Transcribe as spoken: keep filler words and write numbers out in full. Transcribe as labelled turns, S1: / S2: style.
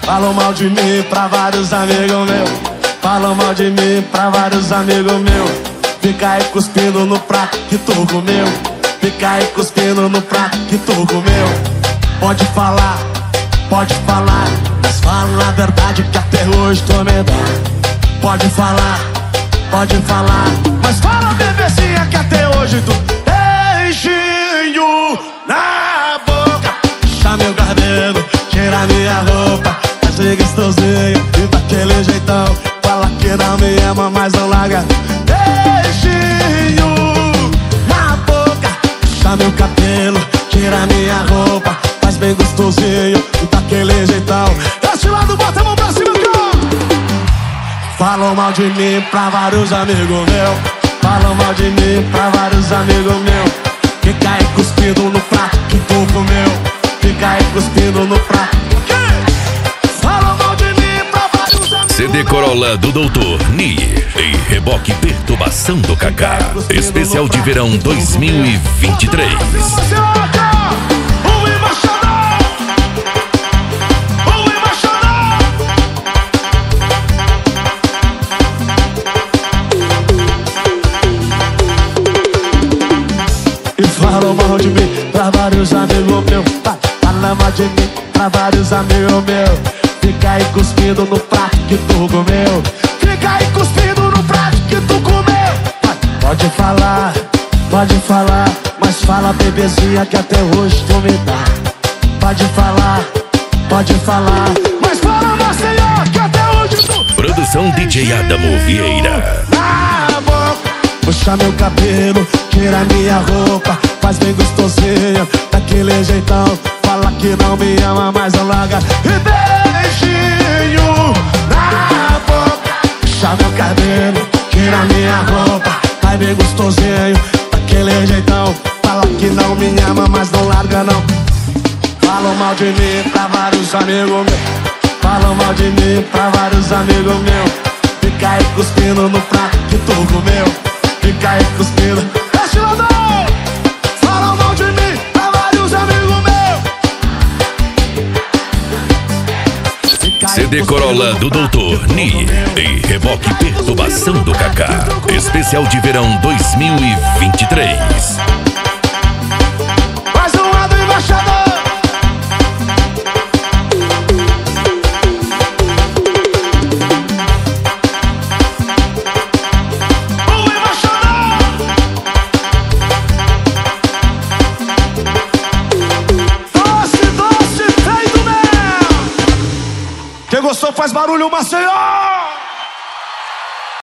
S1: Falam mal de mim pra vários amigos meus. Falam mal de mim pra vários amigos meus. Fica aí cuspindo no prato que tu comeu. Fica aí cuspindo no prato que tu comeu. Pode falar, pode falar, mas fala a verdade que até hoje tô medado. Pode falar, pode falar, mas fala, bebezinha, que até hoje tu beijinho na boca. Puxa meu cabelo, tira minha roupa, faz ser gostosinho e daquele jeitão. Fala que não me ama, mas não larga. Beijinho na boca. Puxa meu cabelo, tira minha roupa, faz bem gostosinho e daquele jeitão. Desse lado, bota a mão pra cima, cara. Falam mal de mim pra vários amigos meus. Falam mal de mim pra vários amigos meus. Fica aí cuspindo no prato que tu comeu. Fica aí cuspindo no prato. Falam mal de mim pra vários amigos.
S2: C D Corolla do doutor Nier e reboque Perturbação do Kaká. Especial de verão dois mil e vinte e três.
S1: Falam mal de mim pra vários amigos meus. Falam mal de mim pra vários amigos meus. Fica aí cuspindo no prato que tu comeu. Fica aí cuspindo no prato que tu comeu. Pode falar, pode falar, mas fala, bebezinha, que até hoje tu me dá. Pode falar, pode falar, mas fala, meu senhor, que até hoje tu.
S2: Produção D J Adamo Vieira.
S1: Na boca. Puxa meu cabelo, tira minha roupa, faz bem gostosinho, daquele jeitão. Fala que não me ama, mas não larga. E beijinho na boca. Puxa meu cabelo, tira minha roupa, faz bem gostosinho, daquele jeitão. Fala que não me ama, mas não larga não. Falam mal de mim pra vários amigos meus. Falam mal de mim pra vários amigos meus. Fica aí cuspindo no prato que tu comeu. Fica aí cuspindo. Este lado. Falam mal de mim pra vários amigos meus.
S2: C D Corolla do doutor Nier e reboque Perturbação do Kaká. Especial de verão dois mil e vinte e três.
S1: Mais um lado, embaixador. Quem gostou faz barulho, Maceió!